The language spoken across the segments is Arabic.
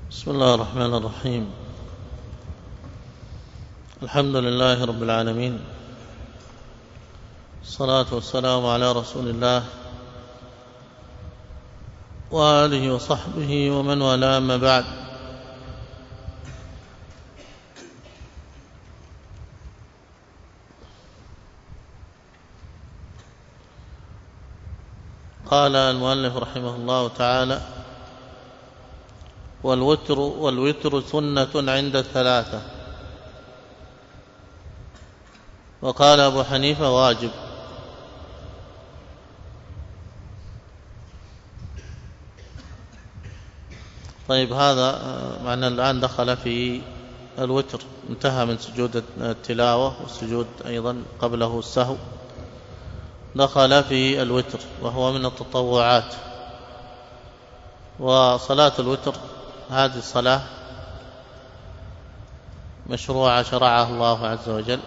بسم الله الرحمن الرحيم. الحمد لله رب العالمين، الصلاة والسلام على رسول الله وآله وصحبه ومن والاه، أما بعد. قال المؤلف رحمه الله تعالى: والوتر سنة عند الثلاثة. وقال أبو حنيفة: واجب. طيب، هذا معنى الآن دخل في الوتر، انتهى من سجود التلاوة والسجود أيضا قبله السهو، دخل في الوتر وهو من التطوعات. وصلاة الوتر هذه الصلاة مشروعة شرعها الله عز وجل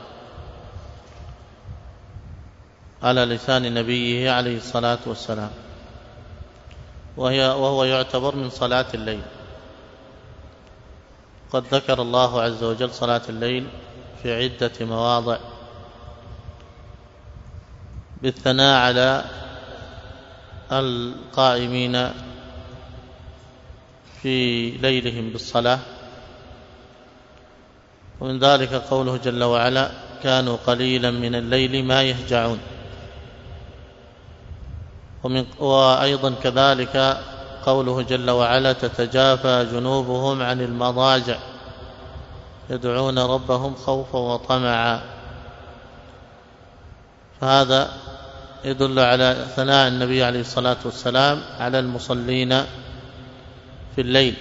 على لسان نبيه عليه الصلاة والسلام، وهو يعتبر من صلاة الليل. قد ذكر الله عز وجل صلاة الليل في عدة مواضع بالثناء على القائمين في ليلهم بالصلاة، ومن ذلك قوله جل وعلا: كانوا قليلا من الليل ما يهجعون. وأيضا كذلك قوله جل وعلا: تتجافى جنوبهم عن المضاجع يدعون ربهم خوفا وطمعا. فهذا يدل على ثناء النبي عليه الصلاة والسلام على المصلين في الليل.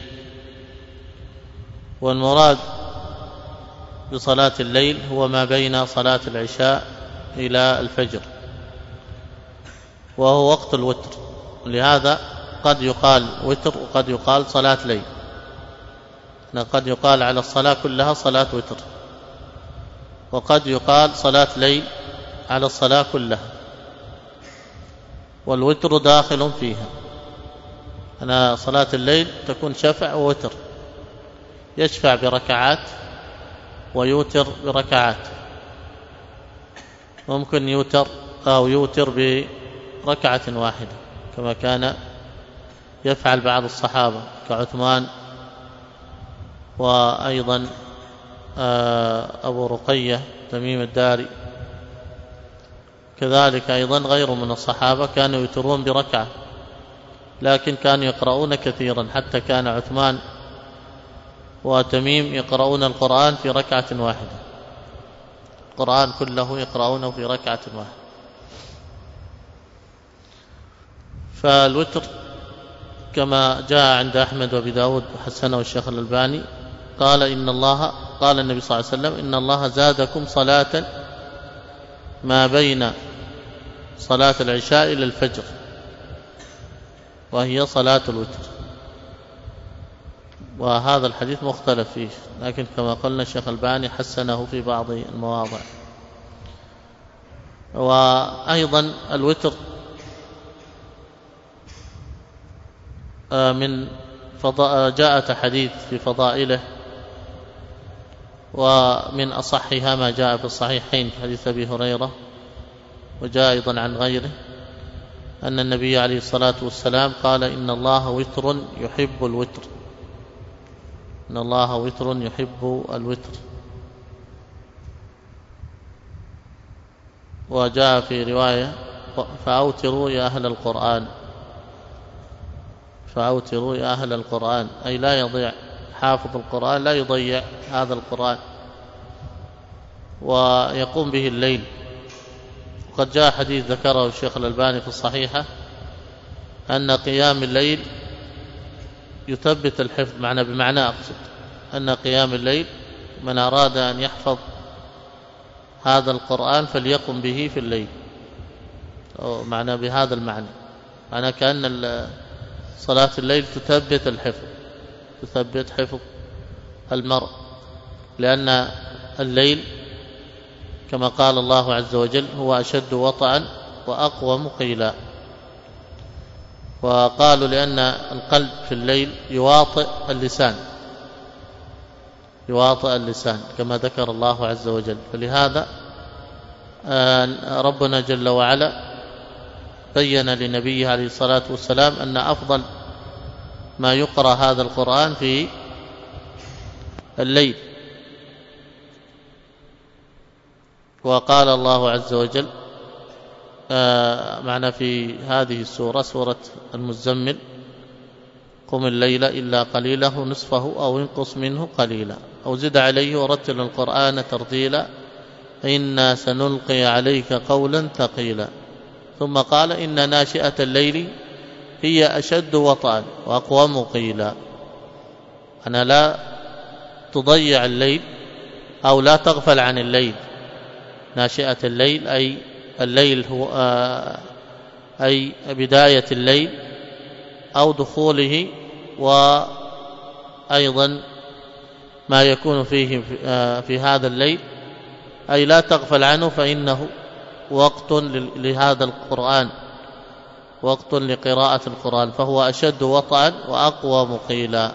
والمراد بصلاة الليل هو ما بين صلاة العشاء إلى الفجر، وهو وقت الوتر. لهذا قد يقال وتر وقد يقال صلاة ليل، قد يقال على الصلاة كلها صلاة وتر، وقد يقال صلاة ليل على الصلاة كلها، والوتر داخل فيها. أنا صلاة الليل تكون شفع ووتر، يشفع بركعات ويوتر بركعات، ممكن يوتر أو يوتر بركعة واحدة كما كان يفعل بعض الصحابة كعثمان، وأيضا أبو رقية تميم الداري، كذلك أيضا غير من الصحابة كانوا يوترون بركعة، لكن كانوا يقرؤون كثيرا، حتى كان عثمان وتميم يقرؤون القرآن في ركعة واحدة، القرآن كله يقرؤونه في ركعة واحدة. فالوتر كما جاء عند أحمد وأبي داود وحسنه الشيخ الألباني، قال النبي صلى الله عليه وسلم: إن الله زادكم صلاة ما بين صلاة العشاء إلى الفجر، وهي صلاة الوتر. وهذا الحديث مختلف فيه، لكن كما قلنا الشيخ الألباني حسنه في بعض المواضع. وأيضا الوتر جاءت حديث في فضائله، ومن أصحها ما جاء في الصحيحين في حديث أبي هريرة، وجاء أيضا عن غيره أن النبي عليه الصلاة والسلام قال: إن الله وتر يحب الوتر، إن الله وتر يحب الوتر. وجاء في رواية: فأوتروا يا أهل القرآن، فأوتروا يا أهل القرآن، أي لا يضيع حافظ القرآن، لا يضيع هذا القرآن ويقوم به الليل. وقد جاء حديث ذكره الشيخ الألباني في الصحيحة أن قيام الليل يثبت الحفظ، بمعنى أقصد أن قيام الليل من أراد أن يحفظ هذا القرآن فليقم به في الليل، أو معنى بهذا المعنى، معنى كأن صلاة الليل تثبت الحفظ، تثبت حفظ المرء، لأن الليل كما قال الله عز وجل: هو أشد وطئا وأقوم قيلا. وقالوا لأن القلب في الليل يواطئ اللسان كما ذكر الله عز وجل. فلهذا ربنا جل وعلا بين لنبيه عليه الصلاة والسلام أن أفضل ما يقرأ هذا القرآن في الليل. وقال الله عز وجل معنا في هذه السورة، سورة المزمل: قم الليل إلا قليله نصفه أو انقص منه قليلا أو زد عليه ورتل القرآن ترتيلا إنا سنلقي عليك قولا ثقيلا. ثم قال: إن ناشئة الليل هي أشد وطئا وأقوم قيلا. أنا لا تضيع الليل أو لا تغفل عن الليل. ناشئة الليل أي الليل هو أي بداية الليل أو دخوله، وأيضا ما يكون فيه في هذا الليل، أي لا تغفل عنه، فإنه وقت لهذا القرآن، وقت لقراءة القرآن، فهو أشد وطئا وأقوى مقيلا.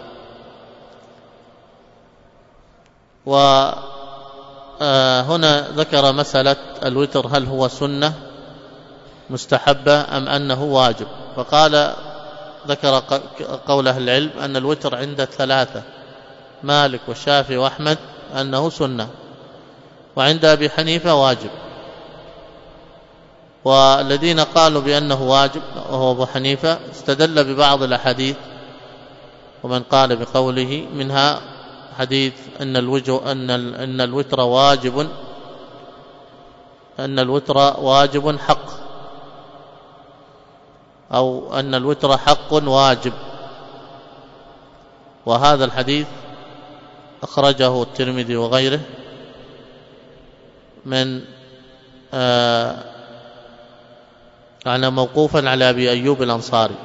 وهنا ذكر مسألة الوتر، هل هو سنة مستحبة أم أنه واجب؟ فقال ذكر قول أهل العلم أن الوتر عند الثلاثة مالك والشافعي وأحمد أنه سنة، وعند أبي حنيفة واجب. والذين قالوا بأنه واجب وهو أبو حنيفة استدل ببعض الأحاديث، ومن قال بقوله منها حديث أن الوتر واجب، أن الوتر واجب حق، أو أن الوتر حق واجب. وهذا الحديث أخرجه الترمذي وغيره من موقوفا على أبي أيوب الأنصاري،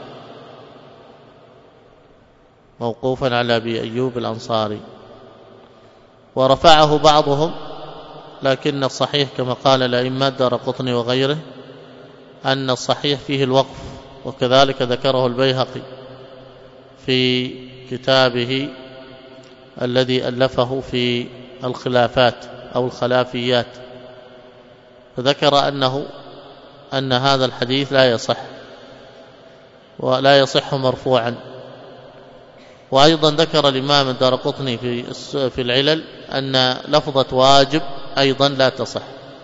موقوفا على أبي أيوب الأنصاري، ورفعه بعضهم، لكن الصحيح كما قال الأئمة الدارقطني وغيره أن الصحيح فيه الوقف، وكذلك ذكره البيهقي في كتابه الذي ألفه في الخلافات أو الخلافيات، فذكر أن هذا الحديث لا يصح، ولا يصح مرفوعا. وأيضا ذكر الإمام الدارقطني في العلل أن لفظة واجب أيضا لا تصح،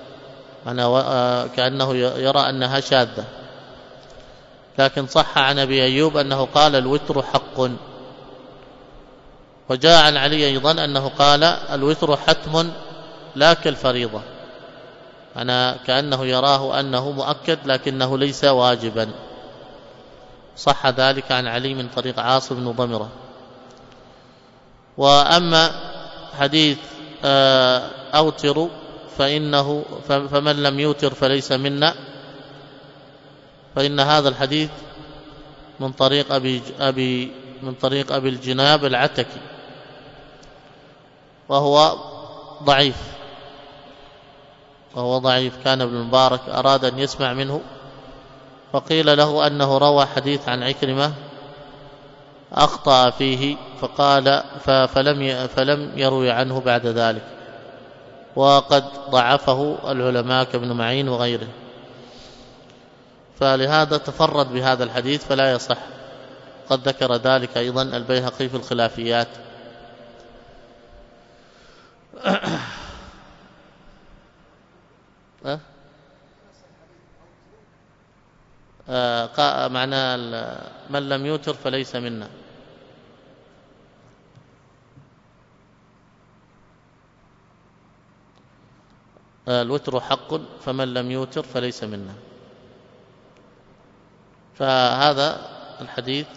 كأنه يرى أنها شاذة، لكن صح عن أبي أيوب أنه قال الوتر حق. وجاء عن علي أيضا أنه قال الوتر حتم لا كالفريضة، كأنه يراه أنه مؤكد لكنه ليس واجبا. صح ذلك عن علي من طريق عاصم بن ضمرة. وأما حديث أوتر فمن لم يوتر فليس منا، فإن هذا الحديث من طريق أبي الجناب العتكي، وهو ضعيف. كان ابن المبارك أراد أن يسمع منه، فقيل له أنه روى حديث عن عكرمة أخطأ فيه، فلم يروي عنه بعد ذلك، وقد ضعفه العلماء كابن معين وغيره، فلهذا تفرد بهذا الحديث فلا يصح. قد ذكر ذلك أيضا البيهقي في الخلافيات. معنى من لم يوتر فليس منا. الوتر حق فمن لم يوتر فليس منا. فهذا الحديث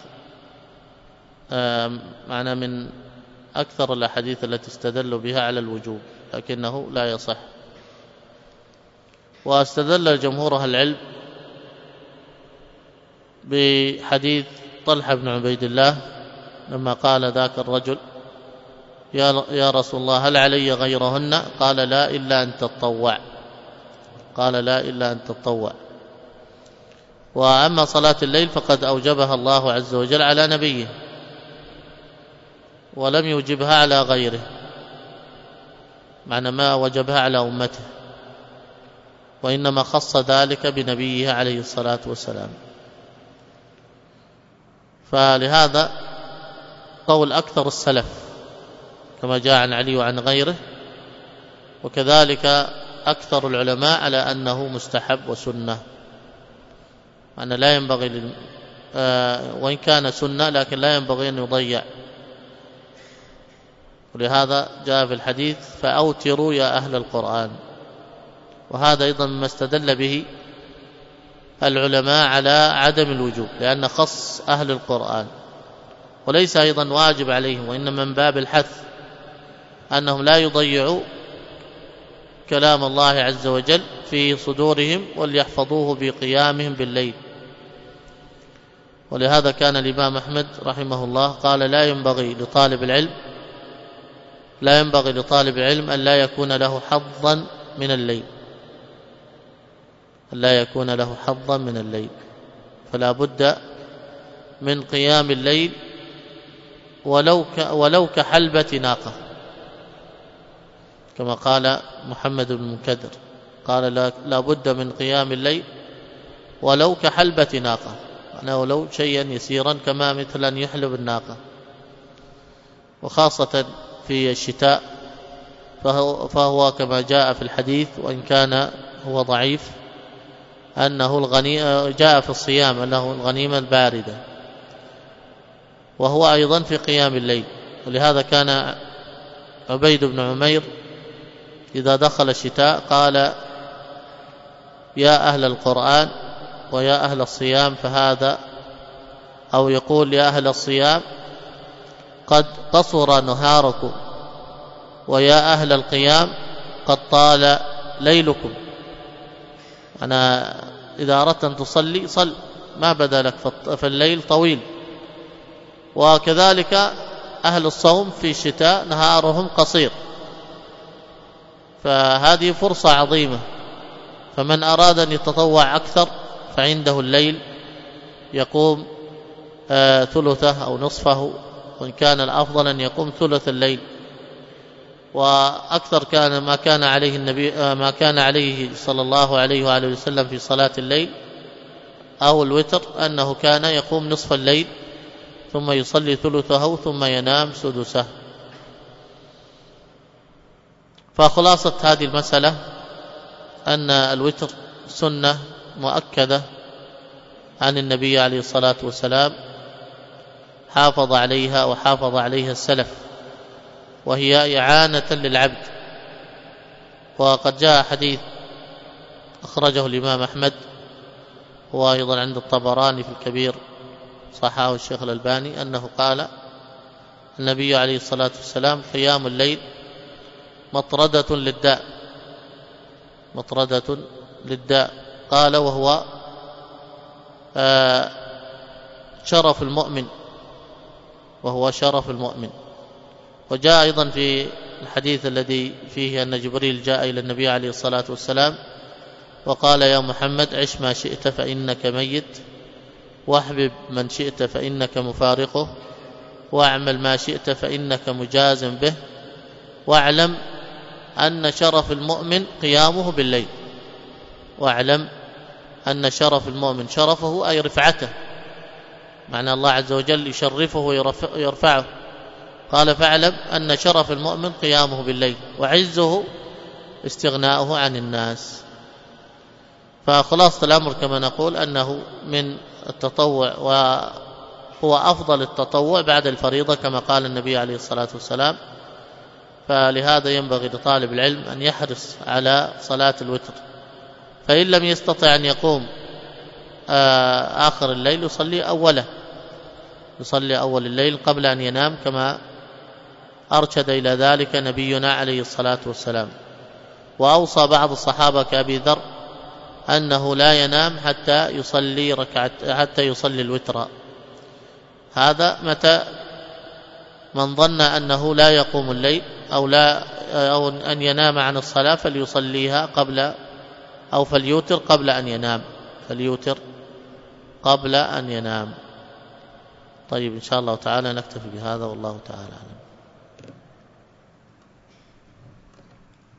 معنى من أكثر الأحاديث التي استدلوا بها على الوجوب، لكنه لا يصح. واستدل جمهور أهل العلم بحديث طلحة بن عبيد الله لما قال ذاك الرجل: يا رسول الله هل علي غيرهن؟ قال: لا إلا أن تطوع. وأما صلاة الليل فقد أوجبها الله عز وجل على نبيه ولم يوجبها على غيره، معنى ما وجبها على أمته، وإنما خص ذلك بنبيه عليه الصلاة والسلام. فلهذا قول أكثر السلف كما جاء عن علي وعن غيره، وكذلك أكثر العلماء على أنه مستحب وسنة، أن لا ينبغي وإن كان سنة لكن لا ينبغي أن يضيع. ولهذا جاء في الحديث فأوتروا يا أهل القرآن، وهذا أيضا مما استدل به العلماء على عدم الوجوب، لأن خص أهل القرآن وليس أيضا واجب عليهم، وإنما من باب الحث أنهم لا يضيعوا كلام الله عز وجل في صدورهم وليحفظوه بقيامهم بالليل. ولهذا كان الإمام أحمد رحمه الله قال لا ينبغي لطالب العلم أن لا يكون له حظا من الليل، فلا بد من قيام الليل ولو كحلبة ناقة، كما قال محمد بن المنكدر قال لا بد من قيام الليل ولو كحلبة ناقة، يعني ولو شيئا يسيرا كما مثل أن يحلب الناقة. وخاصة في الشتاء فهو كما جاء في الحديث وإن كان هو ضعيف أنه جاء في الصيام أنه الغنيمة الباردة، وهو أيضا في قيام الليل. ولهذا كان عبيد بن عمير إذا دخل الشتاء قال يا أهل القرآن ويا أهل الصيام فهذا، أو يقول يا أهل الصيام قد قصر نهاركم، ويا أهل القيام قد طال ليلكم. أنا إذا أردت أن تصلي صل، ما بدا لك فالليل طويل. وكذلك أهل الصوم في الشتاء نهارهم قصير، فهذه فرصة عظيمة. فمن أراد أن يتطوع أكثر فعنده الليل يقوم ثلثه أو نصفه، وإن كان الأفضل أن يقوم ثلث الليل. وأكثر كان ما كان عليه صلى الله عليه وآله وسلم في صلاة الليل أو الوتر أنه كان يقوم نصف الليل ثم يصلي ثلثه ثم ينام سدسه. فخلاصة هذه المسألة أن الوتر سنة مؤكدة عن النبي عليه الصلاة والسلام، حافظ عليها وحافظ عليها السلف، وهي إعانة للعبد. وقد جاء حديث أخرجه الإمام أحمد وأيضا عند الطبراني في الكبير صححه الشيخ الألباني أنه قال النبي عليه الصلاة والسلام قيام الليل مطردة للداء، قال وهو شرف المؤمن. وجاء أيضا في الحديث الذي فيه أن جبريل جاء إلى النبي عليه الصلاة والسلام وقال يا محمد عش ما شئت فإنك ميت، واحبب من شئت فإنك مفارقه، واعمل ما شئت فإنك مجاز به، واعلم أن شرف المؤمن قيامه بالليل. شرفه أي رفعته، معنى الله عز وجل يشرفه ويرفعه. قال فاعلم أن شرف المؤمن قيامه بالليل، وعزه استغناؤه عن الناس. فخلاصة الأمر كما نقول أنه من التطوع، وهو أفضل التطوع بعد الفريضة كما قال النبي عليه الصلاة والسلام. فلهذا ينبغي لطالب العلم أن يحرص على صلاة الوتر، فإن لم يستطع أن يقوم آخر الليل يصلي أول الليل قبل أن ينام، كما أرشد إلى ذلك نبينا عليه الصلاة والسلام. وأوصى بعض الصحابة كأبي ذر أنه لا ينام حتى يصلي الوتر. هذا متى من ظن أنه لا يقوم الليل أو أن ينام عن الصلاة فليصليها فليوتر قبل أن ينام، قبل أن ينام. طيب إن شاء الله تعالى نكتفي بهذا، والله تعالى أعلم.